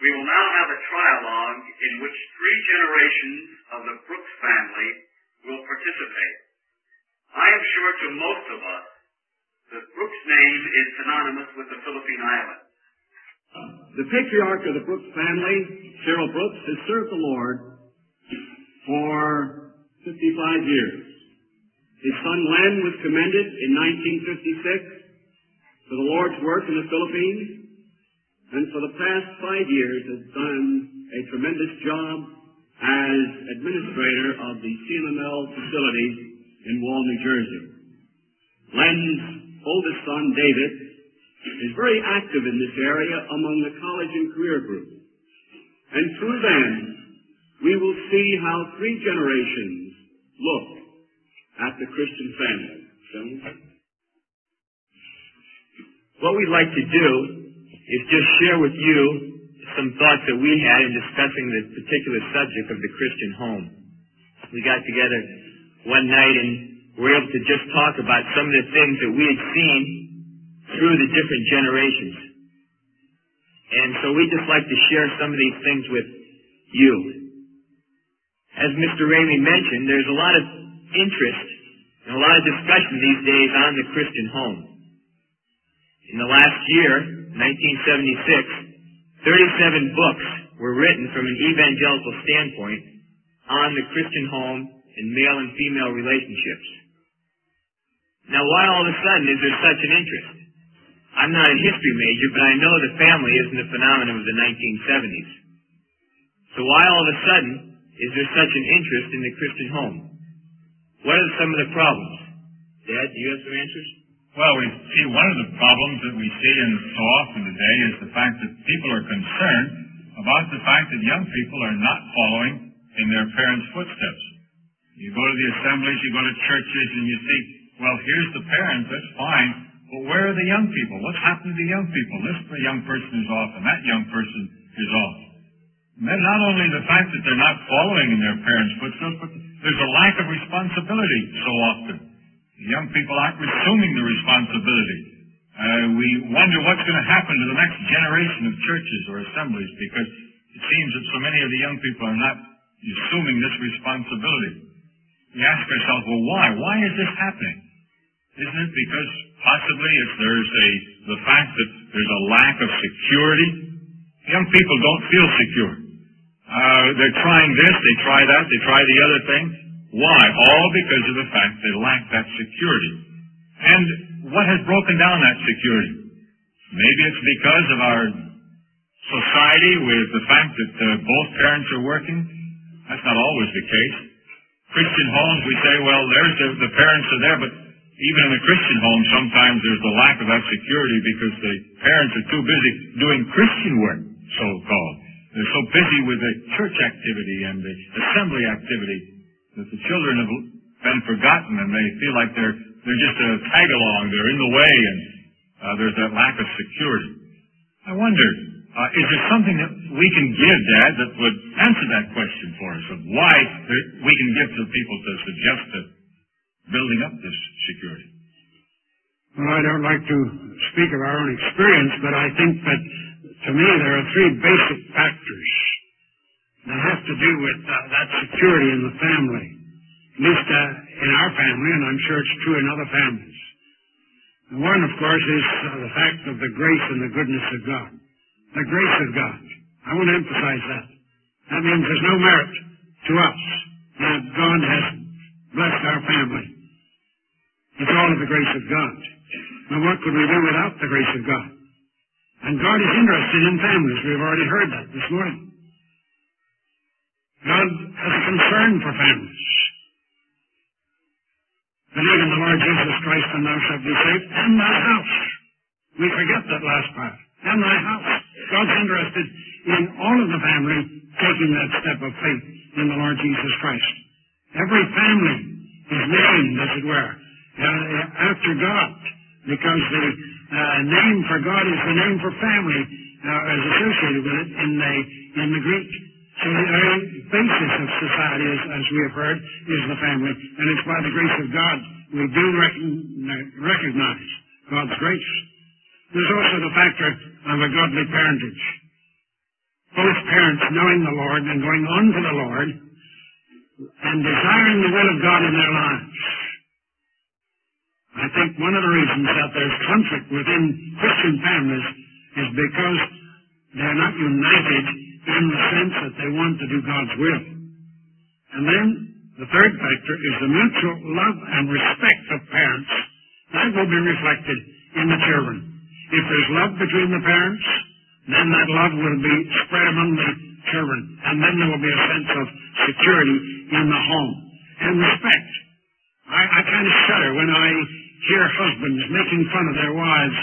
We will now have a trialogue in which 3 generations of the Brooks family will participate. I am sure to most of us that Brooks' name is synonymous with the Philippine Islands. The patriarch of the Brooks family, Cyril Brooks, has served the Lord for 55 years. His son Len was commended in 1956 for the Lord's work in the Philippines, and for the past 5 years has done a tremendous job as administrator of the CMML facilities in Wall, New Jersey. Len's oldest son, David, is very active in this area among the college and career group. And through them, we will see how 3 generations look at the Christian family. What we'd like to do is just share with you some thoughts that we had in discussing the particular subject of the Christian home. We got together one night and were able to just talk about some of the things that we had seen through the different generations. And so we'd just like to share some of these things with you. As Mr. Ramey mentioned, there's a lot of interest and a lot of discussion these days on the Christian home. In the last year, 1976, 37 books were written from an evangelical standpoint on the Christian home and male and female relationships. Now, why all of a sudden is there such an interest? I'm not a history major, but I know the family isn't a phenomenon of the 1970s. So why all of a sudden is there such an interest in the Christian home? What are some of the problems? Dad, do you have some answers? Well, we see one of the problems that we see so often today is the fact that people are concerned about the fact that young people are not following in their parents' footsteps. You go to the assemblies, you go to churches, and you see, well, here's the parents, that's fine, but where are the young people? What's happened to the young people? This young person is off, and that young person is off. And then not only the fact that they're not following in their parents' footsteps, but there's a lack of responsibility so often. The young people aren't assuming the responsibility. We wonder what's going to happen to the next generation of churches or assemblies, because it seems that so many of the young people are not assuming this responsibility. We ask ourselves, well, why? Why is this happening? Isn't it because possibly there's the fact that there's a lack of security? Young people don't feel secure. They're trying this, they try that, they try the other thing. Why? All because of the fact they lack that security. And what has broken down that security? Maybe it's because of our society with the fact that both parents are working. That's not always the case. Christian homes, we say, well, there's the parents are there, but even in the Christian home, sometimes there's the lack of that security because the parents are too busy doing Christian work, so-called. They're so busy with the church activity and the assembly activity that the children have been forgotten, and they feel like they're just a tag-along, they're in the way, and there's that lack of security. I wonder, is there something that we can give, Dad, that would answer that question for us of why we can give to people to suggest that building up this security? Well, I don't like to speak of our own experience, but I think that, to me, there are 3 basic factors that have to do with that security in the family, at least in our family, and I'm sure it's true in other families. One, of course, is the fact of the grace and the goodness of God. The grace of God. I want to emphasize that. That means there's no merit to us that God has blessed our family. It's all of the grace of God. Now, what could we do without the grace of God? And God is interested in families. We've already heard that this morning. God has a concern for families. Believe in the Lord Jesus Christ and thou shalt be saved, and thy house. We forget that last part. And thy house. God's interested in all of the family taking that step of faith in the Lord Jesus Christ. Every family is named, as it were, after God, because the name for God is the name for family as associated with it in the Greek. So the very basis of society, as we have heard, is the family, and it's by the grace of God we do recognize God's grace. There's also the factor of a godly parentage. both parents knowing the Lord and going on to the Lord and desiring the will of God in their lives. I think one of the reasons that there's conflict within Christian families is because they're not united in the sense that they want to do God's will. And then the third factor is the mutual love and respect of parents. That will be reflected in the children. If there's love between the parents, then that love will be spread among the children. And then there will be a sense of security in the home. And respect. I kind of shudder when I hear husbands making fun of their wives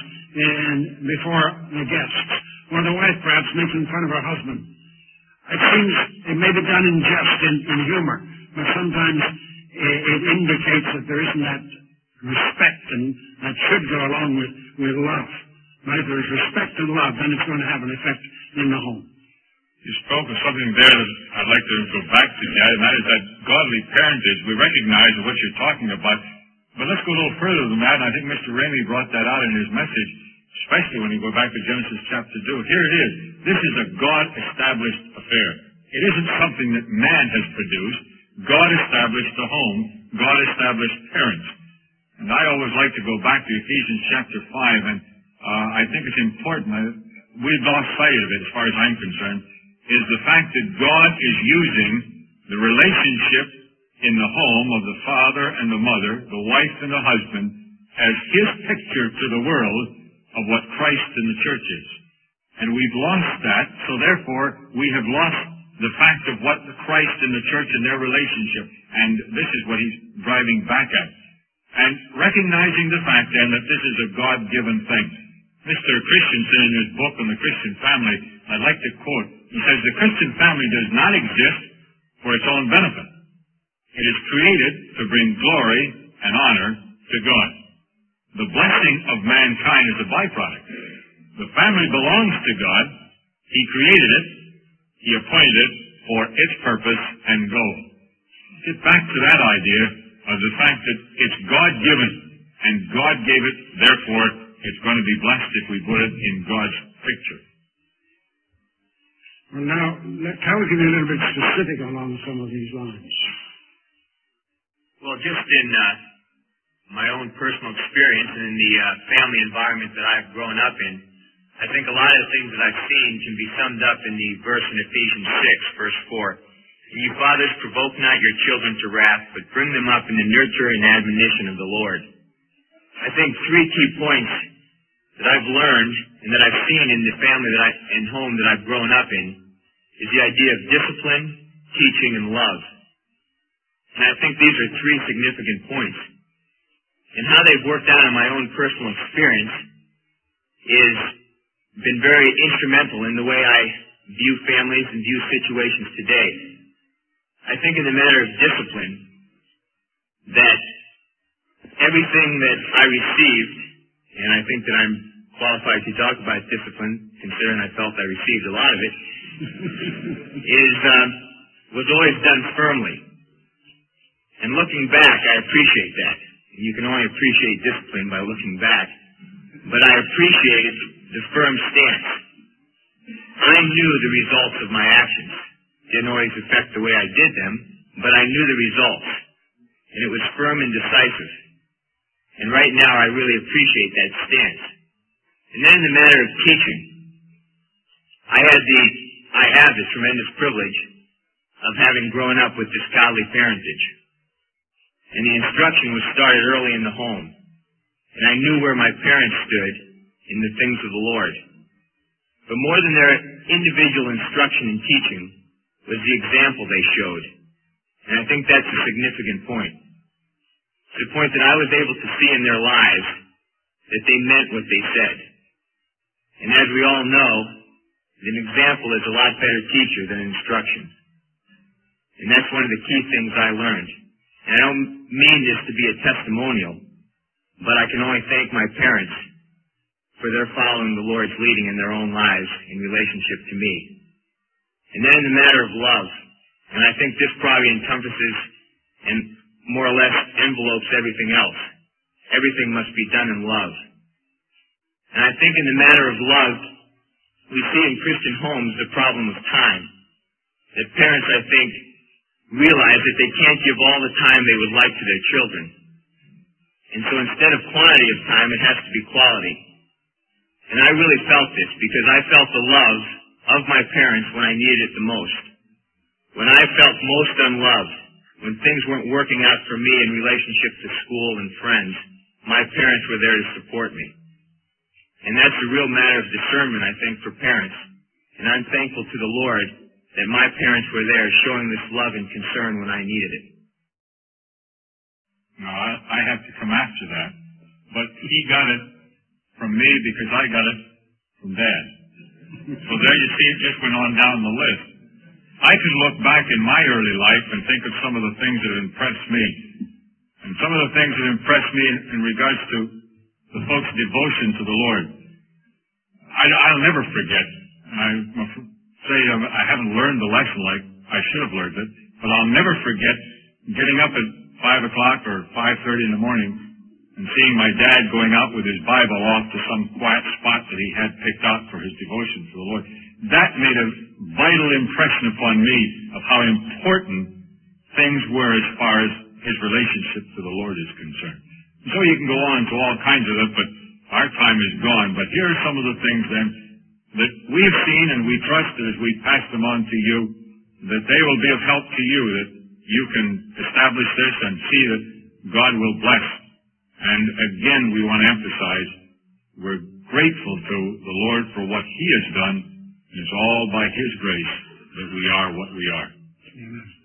before the guests, or the wife perhaps making fun of her husband. It seems it may be done in jest, in humor, but sometimes it indicates that there isn't that respect and that should go along with love. But if there's respect and love, then it's going to have an effect in the home. You spoke of something there that I'd like to go back to, Dad, and that is that godly parentage. We recognize what you're talking about, but let's go a little further than that, and I think Mr. Ramey brought that out in his message, especially when you go back to Genesis chapter 2. Here it is. This is a God-established affair. It isn't something that man has produced. God established the home. God established parents. And I always like to go back to Ephesians chapter 5, and I think it's important. We've lost sight of it as far as I'm concerned, is the fact that God is using the relationship in the home of the father and the mother, the wife and the husband, as his picture to the world of what Christ and the church is. And we've lost that, so therefore we have lost the fact of what Christ and the church and their relationship. And this is what he's driving back at. And recognizing the fact then that this is a God-given thing. Mr. Christensen, in his book on the Christian family, I'd like to quote, he says, "The Christian family does not exist for its own benefit. It is created to bring glory and honor to God. The blessing of mankind is a byproduct. The family belongs to God. He created it. He appointed it for its purpose and goal." Get back to that idea of the fact that it's God-given, and God gave it, therefore it's going to be blessed if we put it in God's picture. Well, now, can we be a little bit specific along some of these lines? Well, just in my own personal experience and in the family environment that I've grown up in, I think a lot of the things that I've seen can be summed up in the verse in Ephesians 6, verse 4. "And you fathers, provoke not your children to wrath, but bring them up in the nurture and admonition of the Lord." I think three key points that I've learned and that I've seen in the family and home that I've grown up in is the idea of discipline, teaching, and love. And I think these are three significant points. And how they've worked out in my own personal experience is been very instrumental in the way I view families and view situations today. I think in the matter of discipline, that everything that I received, and I think that I'm qualified to talk about discipline, considering I felt I received a lot of it, was always done firmly. And looking back, I appreciate that. And you can only appreciate discipline by looking back. But I appreciated the firm stance. I knew the results of my actions. Didn't always affect the way I did them, but I knew the results. And it was firm and decisive. And right now I really appreciate that stance. And then in the matter of teaching, I have the tremendous privilege of having grown up with this godly parentage. And the instruction was started early in the home. And I knew where my parents stood in the things of the Lord. But more than their individual instruction and teaching was the example they showed. And I think that's a significant point. To the point that I was able to see in their lives that they meant what they said. And as we all know, an example is a lot better teacher than instruction. And that's one of the key things I learned. And I don't mean this to be a testimonial, but I can only thank my parents for their following the Lord's leading in their own lives in relationship to me. And then in the matter of love, and I think this probably encompasses and more or less envelopes everything else. Everything must be done in love. And I think in the matter of love, we see in Christian homes the problem of time. That parents, I think, realize that they can't give all the time they would like to their children. And so instead of quantity of time, it has to be quality. And I really felt this because I felt the love of my parents when I needed it the most. When I felt most unloved, when things weren't working out for me in relationship to school and friends, my parents were there to support me. And that's a real matter of discernment, I think, for parents. And I'm thankful to the Lord that my parents were there showing this love and concern when I needed it. No, I have to come after that. But he got it from me because I got it from Dad. So there you see, it just went on down the list. I can look back in my early life and think of some of the things that impressed me. And some of the things that impressed me in regards to the folks' devotion to the Lord. I'll never forget. I say I haven't learned the lesson like I should have learned it, but I'll never forget getting up at 5 o'clock or 5:30 in the morning and seeing my dad going out with his Bible off to some quiet spot that he had picked out for his devotion to the Lord. That made a vital impression upon me of how important things were as far as his relationship to the Lord is concerned. So you can go on to all kinds of it, but our time is gone. But here are some of the things then that we've seen, and we trust that as we pass them on to you, that they will be of help to you, that you can establish this and see that God will bless. And again, we want to emphasize, we're grateful to the Lord for what He has done. It's all by His grace that we are what we are. Amen.